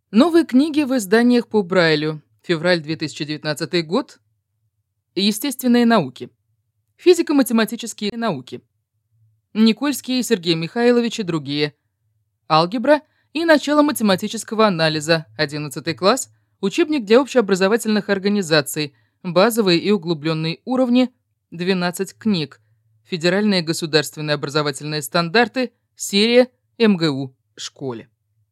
Новые книги в изданиях по Брайлю. Февраль 2019 год. Естественные науки. Физико-математические науки. Никольский, Сергей Михайлович и другие. Алгебра и начало математического анализа. 11 класс. Учебник для общеобразовательных организаций. Базовые и углубленные уровни. 12 книг. Федеральные государственные образовательные стандарты. Серия МГУ. Школе.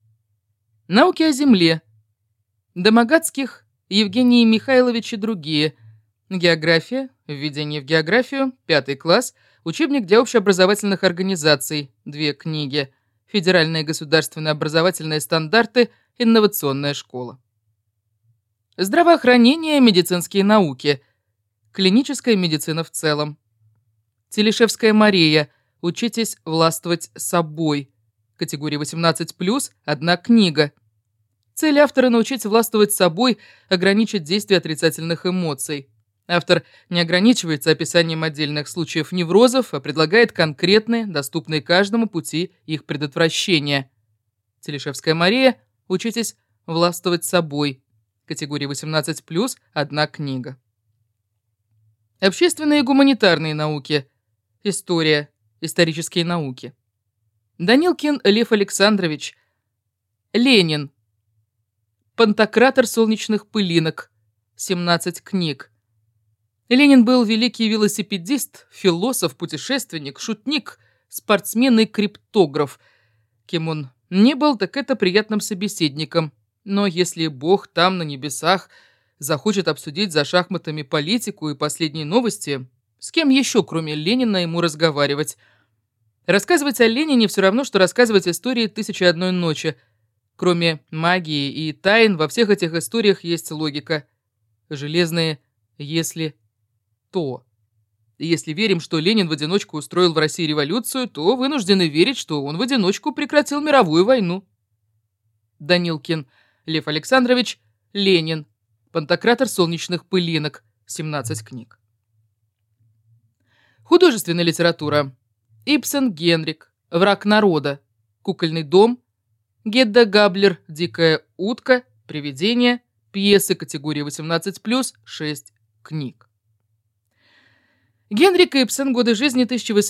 Науки о Земле. Домогацких, Евгений Михайлович и другие. География. Введение в географию. 5 класс. Учебник для общеобразовательных организаций. 2 книги. Федеральные государственные образовательные стандарты. Инновационная школа. Здравоохранение, медицинские науки. Клиническая медицина в целом. Телешевская Мария. Учитесь властвовать собой. Категория 18+, 1 книга. Цель автора – научить властвовать собой, ограничить действие отрицательных эмоций. Автор не ограничивается описанием отдельных случаев неврозов, а предлагает конкретные, доступные каждому пути их предотвращения. Телешевская Мария. Учитесь властвовать собой. Категория 18+, 1 книга. Общественные и гуманитарные науки. История. Исторические науки. Данилкин Лев Александрович. Ленин. Пантократор солнечных пылинок. 17 книг. Ленин был великий велосипедист, философ, путешественник, шутник, спортсмен и криптограф. Кем он не был, так это приятным собеседником. Но если Бог там, на небесах, захочет обсудить за шахматами политику и последние новости, с кем еще, кроме Ленина, ему разговаривать? Рассказывать о Ленине все равно, что рассказывать истории «Тысячи и одной ночи». Кроме магии и тайн, во всех этих историях есть логика. Железные «если то». Если верим, что Ленин в одиночку устроил в России революцию, то вынуждены верить, что он в одиночку прекратил мировую войну. Данилкин Лев Александрович. Ленин. Пантократор солнечных пылинок. 17 книг. Художественная литература. Ибсен Генрик. Враг народа. Кукольный дом. Гедда Габлер. Дикая утка. Привидение. Пьесы категории 18+, 6 книг. Генрик Ибсен. Годы жизни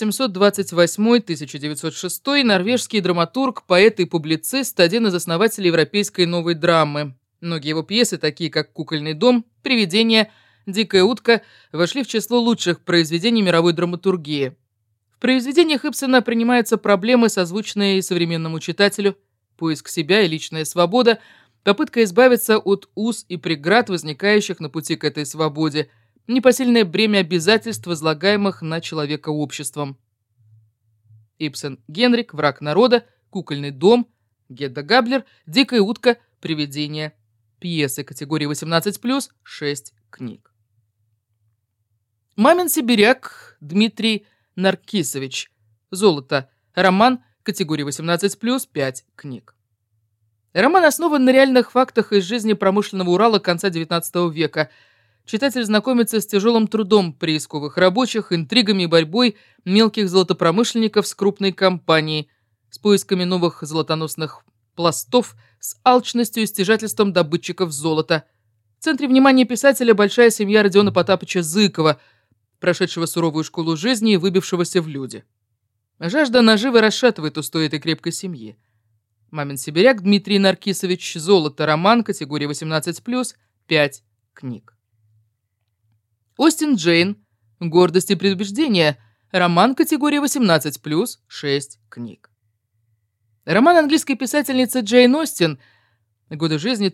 1828-1906. Норвежский драматург, поэт и публицист, один из основателей европейской новой драмы. Многие его пьесы, такие как «Кукольный дом», «Привидение», «Дикая утка», вошли в число лучших произведений мировой драматургии. В произведениях Ибсена принимаются проблемы, созвучные и современному читателю, поиск себя и личная свобода, попытка избавиться от уз и преград, возникающих на пути к этой свободе, непосильное бремя обязательств, возлагаемых на человека обществом. Ибсен Генрик. Враг народа. Кукольный дом. Гедда Габлер. Дикая утка. Привидение. Пьесы категории 18+, 6 книг. Мамин сибиряк Дмитрий Наркисович. Золото. Роман. Категория 18+, 5 книг. Роман основан на реальных фактах из жизни промышленного Урала конца XIX века. Читатель знакомится с тяжелым трудом приисковых рабочих, интригами и борьбой мелких золотопромышленников с крупной компанией, с поисками новых золотоносных пластов, с алчностью и стяжательством добытчиков золота. В центре внимания писателя большая семья Родиона Потапыча Зыкова, прошедшего суровую школу жизни и выбившегося в люди. Жажда наживы расшатывает устои этой крепкой семьи. Мамин сибиряк Дмитрий Наркисович. Золото. Роман. Категория 18+, 5 книг. Остин Джейн. Гордость и предубеждение. Роман. Категория 18+, 6 книг. Роман английской писательницы Джейн Остин. Годы жизни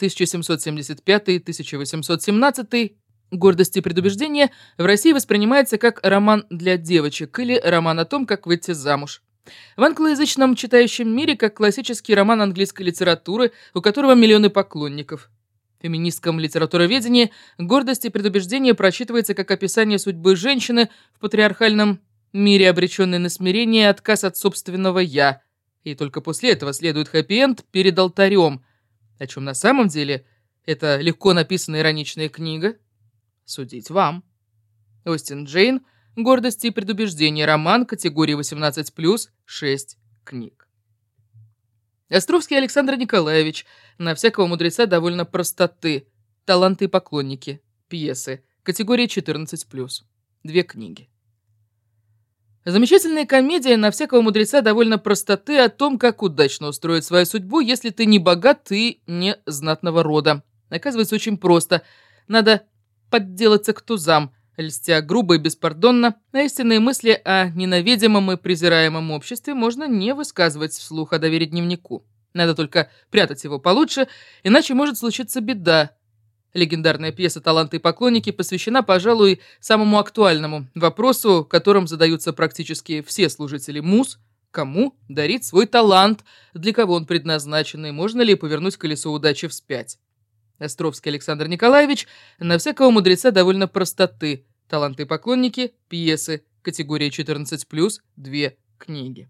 1775-1817. «Гордость и предубеждение» в России воспринимается как роман для девочек или роман о том, как выйти замуж. В англоязычном читающем мире как классический роман английской литературы, у которого миллионы поклонников. В феминистском литературоведении «Гордость и предубеждение» прочитывается как описание судьбы женщины в патриархальном мире, обреченной на смирение и отказ от собственного «я». И только после этого следует хэппи-энд перед алтарем. О чем на самом деле эта легко написанная ироничная книга? Судить вам. Остин Джейн. «Гордость и предубеждение». Роман. Категория 18+, 6 книг. Островский Александр Николаевич. На всякого мудреца довольно простоты. Таланты и поклонники. Пьесы. Категория 14+. 2 книги. Замечательная комедия на всякого мудреца довольно простоты о том, как удачно устроить свою судьбу, если ты не богат и не знатного рода. Оказывается, очень просто. Надо подделаться к тузам, льстя грубо и беспардонно, а истинные мысли о ненавидимом и презираемом обществе можно не высказывать вслух о доверии дневнику. Надо только прятать его получше, иначе может случиться беда. Легендарная пьеса «Таланты и поклонники» посвящена, пожалуй, самому актуальному вопросу, которым задаются практически все служители МУС: кому дарить свой талант, для кого он предназначен, и можно ли повернуть колесо удачи вспять. Островский Александр Николаевич. На всякого мудреца довольно простоты. Таланты и поклонники. Пьесы. Категория 14+. 2 книги.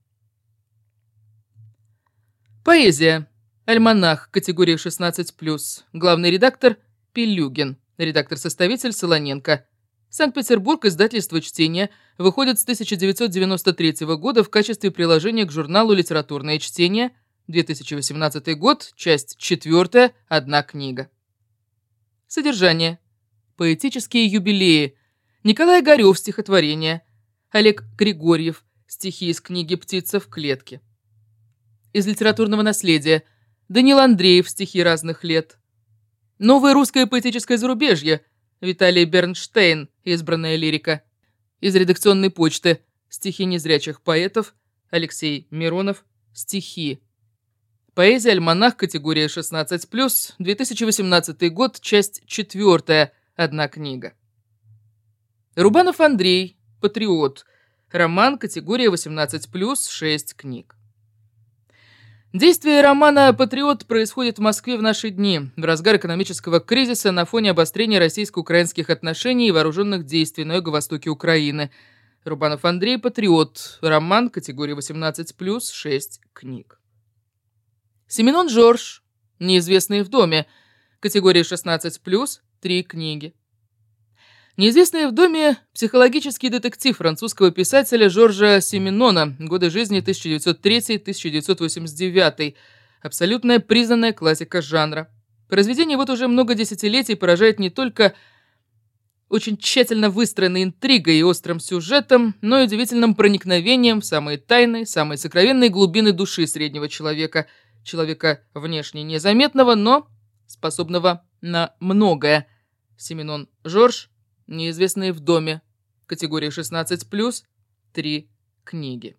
Поэзия. Альманах. Категория 16+. Главный редактор Пилюгин. Редактор-составитель Солоненко. Санкт-Петербург. Издательство «Чтение». Выходит с 1993 года в качестве приложения к журналу «Литературное чтение». 2018 год. Часть 4. 1 книга. Содержание. Поэтические юбилеи. Николай Огарёв. Стихотворение. Олег Григорьев. Стихи из книги «Птица в клетке». Из литературного наследия. Даниил Андреев. Стихи разных лет. Новое русское поэтическое зарубежье. Виталий Бернштейн. Избранная лирика. Из редакционной почты. Стихи незрячих поэтов. Алексей Миронов. Стихи. Поэзия, альманах, категория 16+, 2018 год, часть 4, 1 книга. Рубанов Андрей, патриот. Роман, категория 18+, 6 книг. Действие романа «Патриот» происходит в Москве в наши дни, в разгар экономического кризиса на фоне обострения российско-украинских отношений и вооруженных действий на юго-востоке Украины. Рубанов Андрей, патриот. Роман, категория 18+, 6 книг. Семенон Жорж. Неизвестные в доме. Категория 16+, 3 книги. «Неизвестные в доме» – психологический детектив французского писателя Жоржа Семенона, годы жизни 1903-1989, абсолютная признанная классика жанра. Произведение вот уже много десятилетий поражает не только очень тщательно выстроенной интригой и острым сюжетом, но и удивительным проникновением в самые тайные, самые сокровенные глубины души среднего человека, человека внешне незаметного, но способного на многое. Семенон Жорж. «Неизвестные в доме». Категория 16+, 3 книги.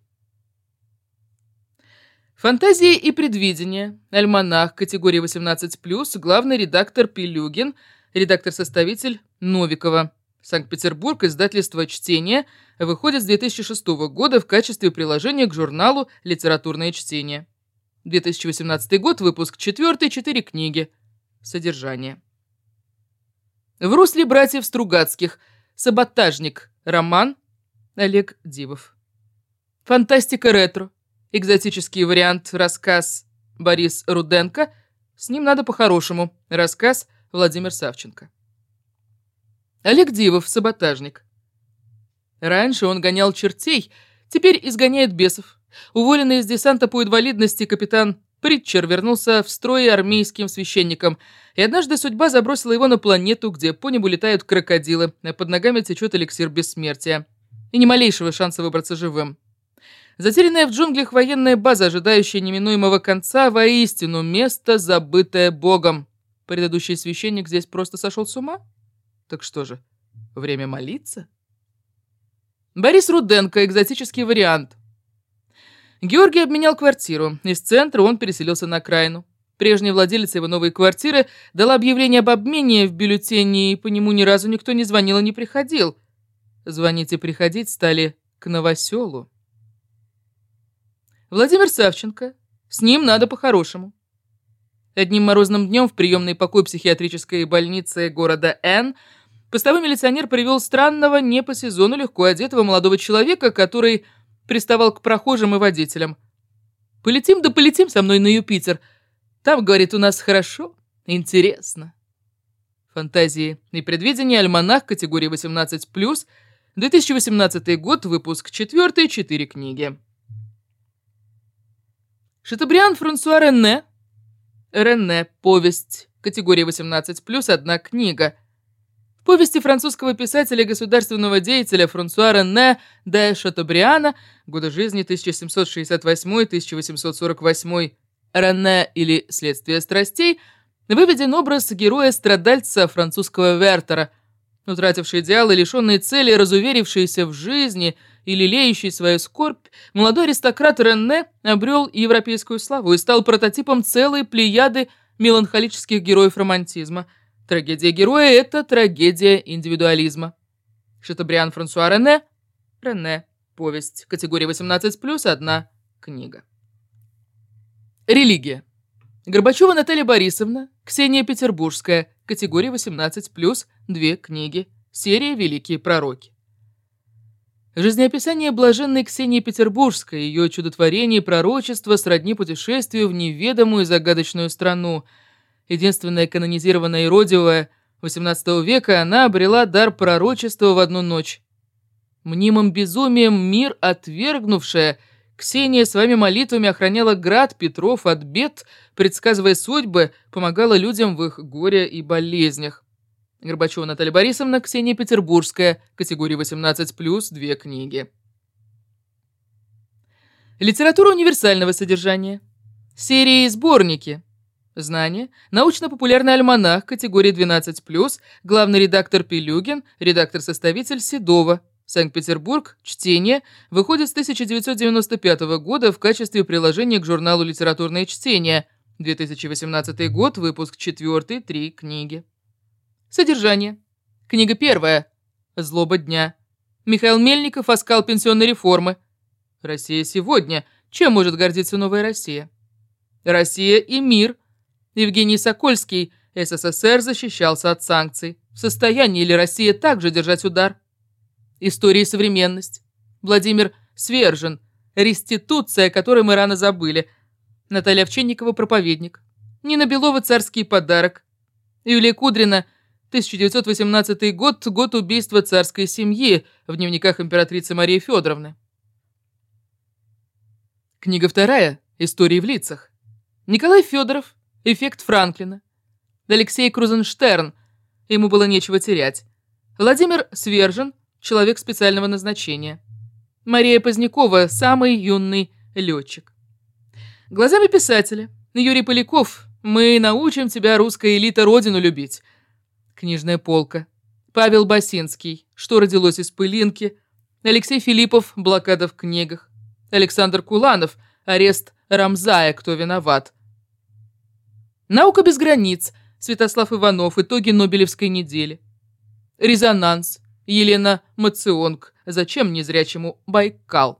Фантазии и предвидение. Альманах. Категория 18+, главный редактор Пилюгин, редактор-составитель Новикова. Санкт-Петербург. Издательство «Чтение». Выходит с 2006 года в качестве приложения к журналу «Литературное чтение». 2018 год. Выпуск 4, 4 книги. Содержание. В русле братьев Стругацких. Саботажник. Роман. Олег Дивов. Фантастика ретро. Экзотический вариант. Рассказ Борис Руденко. С ним надо по-хорошему. Рассказ Владимир Савченко. Олег Дивов. Саботажник. Раньше он гонял чертей, теперь изгоняет бесов. Уволенный из десанта по инвалидности капитан Притчер вернулся в строй армейским священником, и однажды судьба забросила его на планету, где по небу летают крокодилы, а под ногами течет эликсир бессмертия. И ни малейшего шанса выбраться живым. Затерянная в джунглях военная база, ожидающая неминуемого конца, воистину место, забытое Богом. Предыдущий священник здесь просто сошел с ума? Так что же, время молиться? Борис Руденко. Экзотический вариант. Георгий обменял квартиру. Из центра он переселился на окраину. Прежняя владелица его новой квартиры дала объявление об обмене в бюллетене, и по нему ни разу никто не звонил и не приходил. Звонить и приходить стали к новоселу. Владимир Савченко. С ним надо по-хорошему. Одним морозным днем в приемный покой психиатрической больницы города Н постовой милиционер привел странного, не по сезону легко одетого молодого человека, который приставал к прохожим и водителям. «Полетим да полетим со мной на Юпитер. Там, говорит, у нас хорошо, интересно». Фантазии и предвидения. Альманах. Категория 18+, 2018 год. Выпуск 4, 4 книги. Шатобриан Франсуа Рене. Рене. Повесть. Категория 18+, одна книга. В повести французского писателя и государственного деятеля Франсуа Рене де Шатобриана, годы жизни 1768-1848, Рене или «Следствие страстей», выведен образ героя-страдальца французского Вертера, утративший идеалы, лишенный цели, разуверившийся в жизни и лелеющий свою скорбь, молодой аристократ Рене обрел европейскую славу и стал прототипом целой плеяды меланхолических героев романтизма. Трагедия героя – это трагедия индивидуализма. Шатобриан Франсуа Рене. Рене. Повесть. Категория 18+, одна книга. Религия. Горбачева Наталья Борисовна. Ксения Петербургская. Категория 18+, две книги. Серия «Великие пророки». Жизнеописание блаженной Ксении Петербургской, ее чудотворение и пророчество сродни путешествию в неведомую и загадочную страну. Единственная канонизированная иродивая XVIII века, она обрела дар пророчества в одну ночь. Мнимым безумием мир отвергнувшая, Ксения своими молитвами охраняла град Петров от бед, предсказывая судьбы, помогала людям в их горе и болезнях. Горбачева Наталья Борисовна, Ксения Петербургская, категория 18+, две книги. Литература универсального содержания. Серии и сборники. Знания. Научно-популярный альманах, категория 12+, главный редактор Пилюгин, редактор-составитель Седова. Санкт-Петербург. Чтение. Выходит с 1995 года в качестве приложения к журналу «Литературное чтение». 2018 год, выпуск 4, 3 книги. Содержание. Книга 1. Злоба дня. Михаил Мельников. Оскал пенсионной реформы. Россия сегодня. Чем может гордиться новая Россия? Россия и мир. Евгений Сокольский. СССР защищался от санкций. В состоянии ли Россия также держать удар? История и современность. Владимир Свержен. Реституция, которую мы рано забыли. Наталья Овчинникова. Проповедник. Нина Белова. Царский подарок. Юлия Кудрина. 1918 год. Год убийства царской семьи. В дневниках императрицы Марии Федоровны. Книга 2. Истории в лицах. Николай Федоров. Эффект Франклина. Алексей Крузенштерн. Ему было нечего терять. Владимир Свержен. Человек специального назначения. Мария Позднякова. Самый юный летчик. Глазами писателя. Юрий Поляков. Мы научим тебя, русская элита, родину любить. Книжная полка. Павел Басинский. Что родилось из пылинки. Алексей Филиппов. Блокада в книгах. Александр Куланов. Арест Рамзая. Кто виноват? Наука без границ. Святослав Иванов. Итоги Нобелевской недели. Резонанс. Елена Мационг. Зачем незрячему Байкал?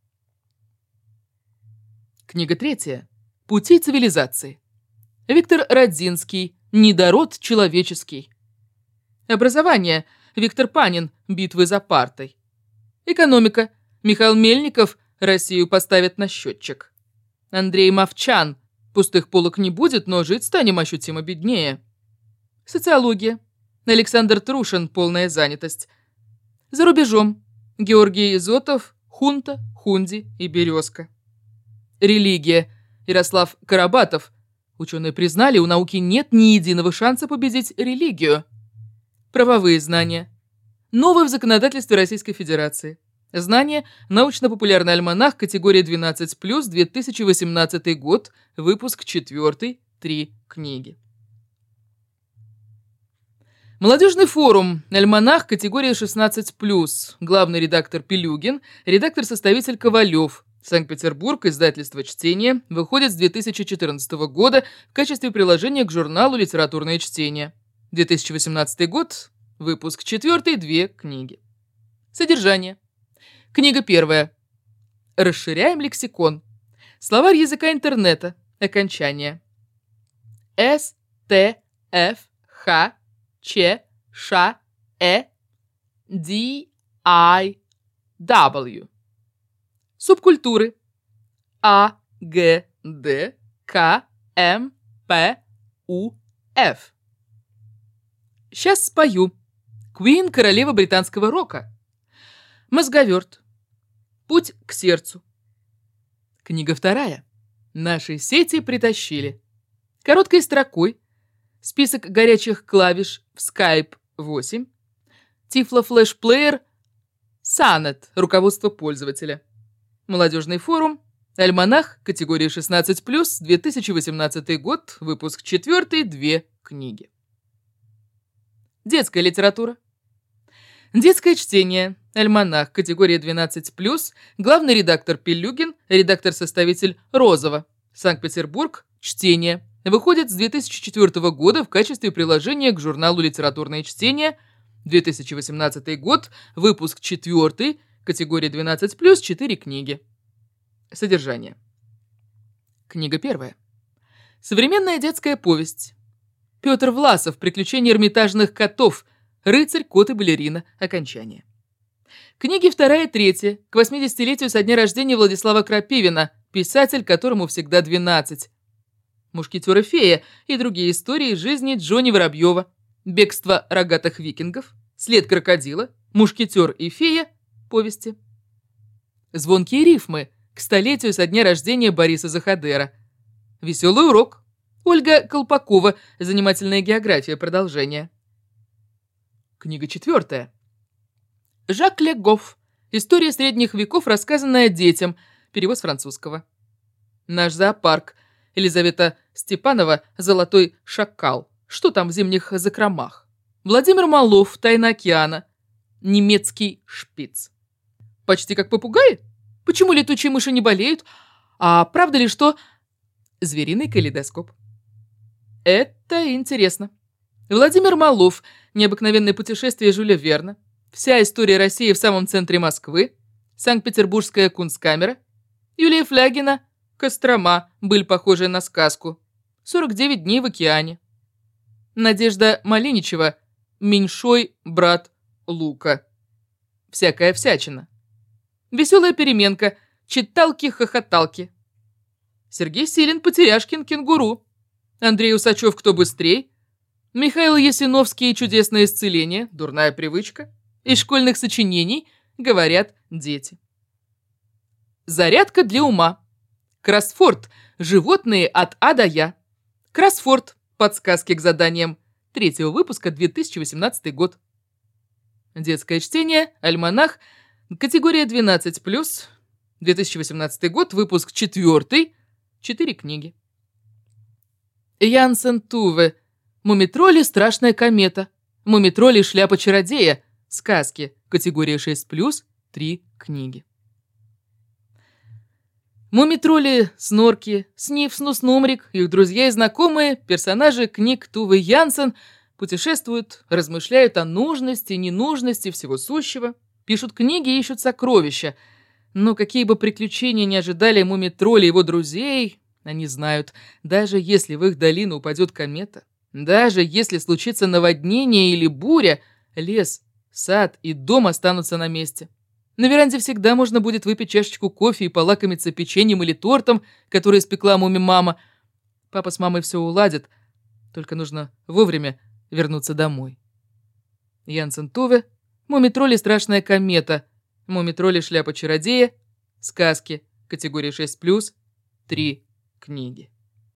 Книга 3. Пути цивилизации. Виктор Радзинский. Недород человеческий. Образование. Виктор Панин. Битвы за партой. Экономика. Михаил Мельников. Россию поставят на счетчик. Андрей Мовчан. Пустых полок не будет, но жить станем ощутимо беднее. Социология. Александр Трушин. Полная занятость. За рубежом. Георгий Изотов. Хунта, Хунди и Березка. Религия. Ярослав Карабатов. Ученые признали, у науки нет ни единого шанса победить религию. Правовые знания. Новое в законодательстве Российской Федерации. Знания. Научно-популярный альманах, категория 12+, 2018 год, выпуск 4, 3 книги. Молодежный форум. Альманах, категория 16+, главный редактор Пилюгин, редактор-составитель Ковалев. Санкт-Петербург, издательство «Чтение», выходит с 2014 года в качестве приложения к журналу «Литературное чтение». 2018 год, выпуск 4, 2 книги. Содержание. Книга 1. Расширяем лексикон. Словарь языка интернета. Окончание. С, Т, Ф, Х, Ч, Ш, Э, Д, I, W. Субкультуры. А, Г, Д, К, М, П, У, Ф. Сейчас спою. Куин, королева британского рока. Мозговёрт. Путь к сердцу. Книга 2. Наши сети притащили. Короткой строкой список горячих клавиш в Skype 8, Tiflo Flash Player, Sonnet, руководство пользователя, молодежный форум, альманах, категория 16+, 2018 год, выпуск 4, 2 книги. Детская литература. Детское чтение, альманах, категория 12+, главный редактор Пилюгин, редактор-составитель Розова, Санкт-Петербург, чтение. Выходит с 2004 года в качестве приложения к журналу «Литературное чтение», 2018 год, выпуск 4, категория 12+, 4 книги. Содержание. Книга 1. Современная детская повесть. Петр Власов. Приключения эрмитажных котов. Рыцарь, кот и балерина. Окончание. Книги 2 и 3. К 80-летию со дня рождения Владислава Крапивина. Писатель, которому всегда 12. Мушкетер и фея и другие истории из жизни Джонни Воробьева. Бегство рогатых викингов. След крокодила. Мушкетер и фея. Повести. Звонкие рифмы. К 100-летию со дня рождения Бориса Заходера. Веселый урок. Ольга Колпакова. Занимательная география. Продолжение. Книга 4. Жак Ле Гофф. История средних веков, рассказанная детям. Перевод с французского. Наш зоопарк. Елизавета Степанова. Золотой шакал. Что там в зимних закромах? Владимир Малов. Тайна океана. Немецкий шпиц. Почти как попугаи? Почему летучие мыши не болеют? А правда ли, что... Звериный калейдоскоп. Это интересно. Владимир Малов. Необыкновенное путешествие Жюля Верна. Вся история России в самом центре Москвы. Санкт-Петербургская кунсткамера. Юлия Флягина. Кострома. Быль, похожая на сказку. 49 дней в океане. Надежда Малиничева. Меньшой брат Лука. Всякая всячина. Веселая переменка. Читалки-хохоталки. Сергей Силин. Потеряшкин. Кенгуру. Андрей Усачев. Кто быстрей? Михаил Ясиновский. Чудесное исцеление. Дурная привычка. Из школьных сочинений говорят дети. Зарядка для ума. Кроссфорд. Животные от А до Я. Кроссфорд. Подсказки к заданиям. 3 выпуска, 2018 год. Детское чтение. Альманах. Категория 12+. 2018 год. Выпуск 4. 4 книги. Янсен Туве. Мумитроли. Страшная комета. Мумитроли. Шляпа чародея. Сказки. Категория 6+. 3 книги. Мумитроли, Снорки, Сниф, Снус-Нумрик, их друзья и знакомые, персонажи книг Туве Янсен путешествуют, размышляют о нужности и ненужности всего сущего, пишут книги и ищут сокровища. Но какие бы приключения ни ожидали Мумитроли и его друзей, они знают, даже если в их долину упадет комета, даже если случится наводнение или буря, лес, сад и дом останутся на месте. На веранде всегда можно будет выпить чашечку кофе и полакомиться печеньем или тортом, который испекла муми-мама. Папа с мамой все уладят, только нужно вовремя вернуться домой. Янсен Туве, Мумитроли страшная комета, Мумитроли шляпа чародея, сказки, категория 6+, 3 книги.